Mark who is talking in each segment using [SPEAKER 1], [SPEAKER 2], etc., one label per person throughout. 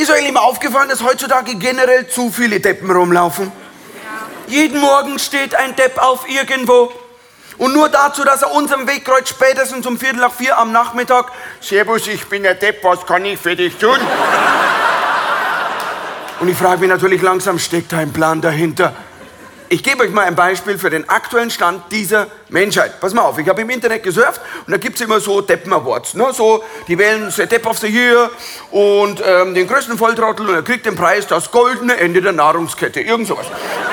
[SPEAKER 1] Ist euch mal aufgefallen, dass heutzutage generell zu viele Deppen rumlaufen? Ja. Jeden Morgen steht ein Depp auf irgendwo. Und nur dazu, dass er uns am Weg kreuzt, spätestens um 3:45 am Nachmittag. Servus, ich bin der Depp, was kann ich für dich tun? Und ich frage mich natürlich langsam, steckt da ein Plan dahinter? Ich gebe euch mal ein Beispiel für den aktuellen Stand dieser Menschheit. Pass mal auf, ich habe im Internet gesurft und da gibt es immer so Deppen-Awards. Ne? So, die wählen so Depp of the Year und den größten Volltrottel und er kriegt den Preis das goldene Ende der Nahrungskette. Irgend sowas.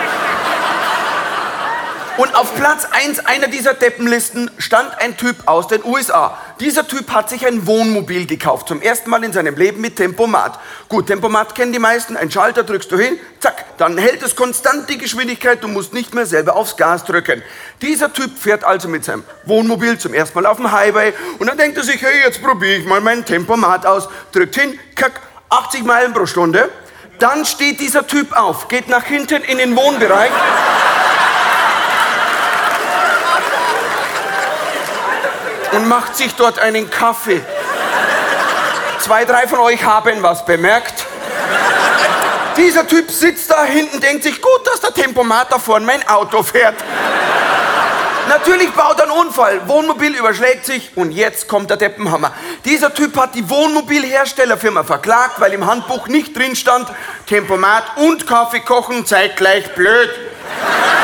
[SPEAKER 1] Und auf Platz 1 einer dieser Deppenlisten stand ein Typ aus den USA. Dieser Typ hat sich ein Wohnmobil gekauft, zum ersten Mal in seinem Leben mit Tempomat. Gut, Tempomat kennen die meisten, ein Schalter drückst du hin, zack, dann hält es konstant die Geschwindigkeit, du musst nicht mehr selber aufs Gas drücken. Dieser Typ fährt also mit seinem Wohnmobil zum ersten Mal auf dem Highway und dann denkt er sich, hey, jetzt probiere ich mal mein Tempomat aus, drückt hin, kack, 80 Meilen pro Stunde. Dann steht dieser Typ auf, geht nach hinten in den Wohnbereich, und macht sich dort einen Kaffee. 2, 3 von euch haben was bemerkt. Dieser Typ sitzt da hinten, denkt sich, gut, dass der Tempomat da vorne mein Auto fährt. Natürlich baut er einen Unfall, Wohnmobil überschlägt sich und jetzt kommt der Deppenhammer. Dieser Typ hat die Wohnmobilherstellerfirma verklagt, weil im Handbuch nicht drin stand, Tempomat und Kaffee kochen zeitgleich blöd.